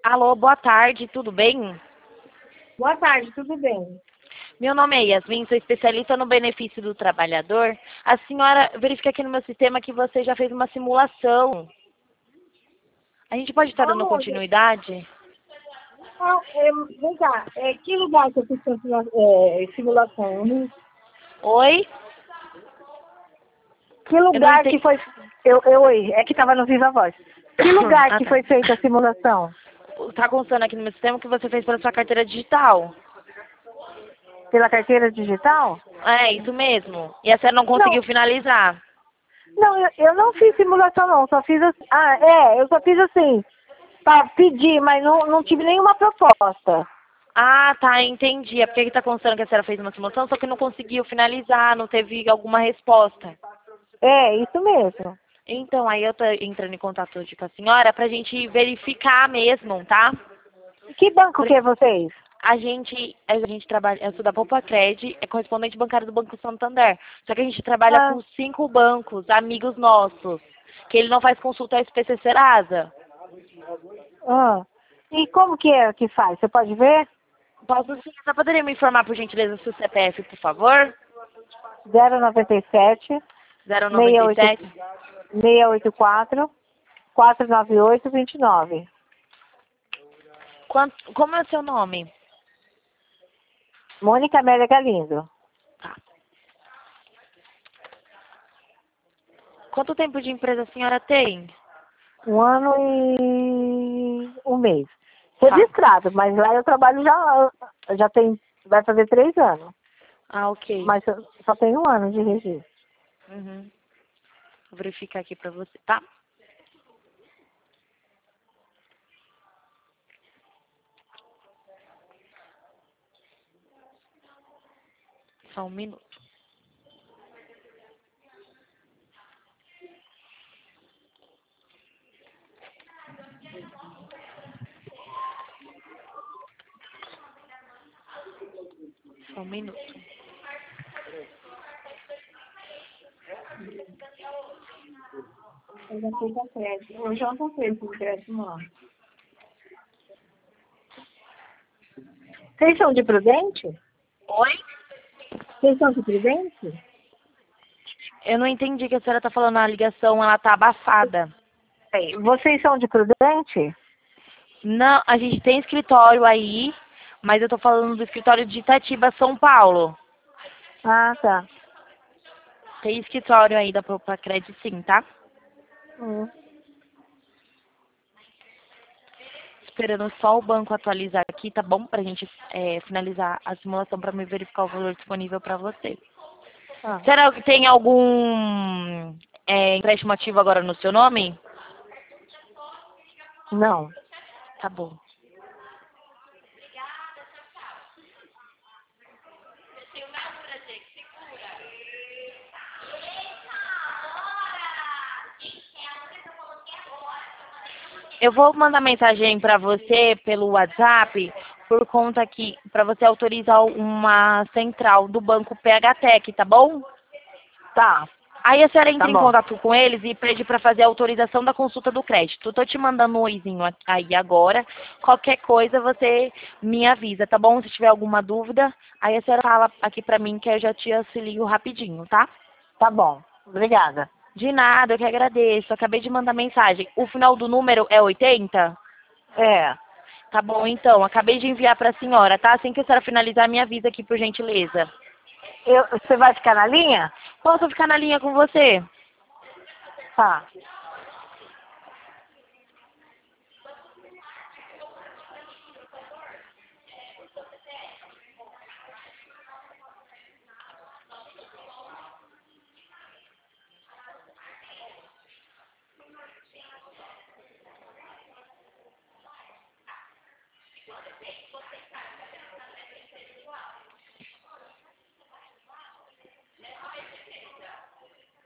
Alô, boa tarde, tudo bem? Boa tarde, tudo bem? Meu nome é Yasmin, sou especialista no benefício do trabalhador. A senhora verifica aqui no meu sistema que você já fez uma simulação. A gente pode estar dando Aonde? continuidade? Vem cá, que lugar que eu fiz simulação? Oi? Que Eu não lugar que entendi. foi... Oi, é que estava no Viva Voz. Que lugar Ah, que tá. foi feita a simulação? Tá constando aqui no meu sistema que você fez pela sua carteira digital. Pela carteira digital? É, isso mesmo. E a senhora não Não, conseguiu finalizar. não, eu não fiz simulação não, só fiz assim... eu só fiz assim, para pedir, mas não tive nenhuma proposta. Ah, tá, entendi. É porque aqui tá constando que a senhora fez uma simulação, só que não conseguiu finalizar, não teve alguma resposta. É, isso mesmo. Então, aí eu tô entrando em contato hoje com a senhora pra gente verificar mesmo, tá? Que banco que Porque é vocês? a gente trabalha, eu sou da Poupa-Cred, é correspondente bancário do Banco Santander. Só que a gente trabalha Ah, com 5 bancos, amigos nossos, que ele não faz consulta ao SPC Serasa. ah. E como que é que faz? Você pode ver? Posso sim, só poderia me informar, por gentileza, seu CPF, por favor? 097 68 097. 684 498 29. Como é o seu nome? Mônica Amélia Galindo. Tá. Quanto tempo de empresa a senhora tem? 1 ano e 1 mês. Tá. Registrado, mas lá eu trabalho já tem, vai fazer 3 anos. Ah, ok. Mas eu só tenho 1 ano de registro. Uhum. Vou verificar aqui pra você, tá? Só um minuto. Só um minuto. Eu já fiz a crédito. Eu já não fiz o crédito, não. Vocês são de Prudente? Oi? Vocês são de Prudente? Eu não entendi que a senhora tá falando, a ligação, ela tá abafada. Vocês são de Prudente? Não, a gente tem escritório aí, mas eu tô falando do escritório de Itatiba, São Paulo. Ah, tá. Tem escritório aí da Propacred, sim, tá? Hum. Esperando só o banco atualizar aqui, tá bom? Pra gente finalizar a simulação pra me verificar o valor disponível pra você. Ah, Será que tem algum empréstimo ativo agora no seu nome? não. Tá bom. Eu vou mandar mensagem pra você pelo WhatsApp por conta que para você autorizar uma central do banco PHTEC, tá bom? Tá, Aí a senhora tá entra em bom. contato com eles e pede para fazer a autorização da consulta do crédito. Tô te mandando um oizinho aí agora. Qualquer coisa você me avisa, tá bom? Se tiver alguma dúvida, aí a senhora fala aqui pra mim que eu já te auxilio rapidinho, tá? Tá bom. Obrigada. De nada, eu que agradeço. Acabei de mandar mensagem. O final do número é 80? É. Tá bom, então. Acabei de enviar pra senhora, tá? Assim que a senhora finalizar, me avisa aqui, por gentileza. Você vai ficar na linha? Posso ficar na linha com você? Tá.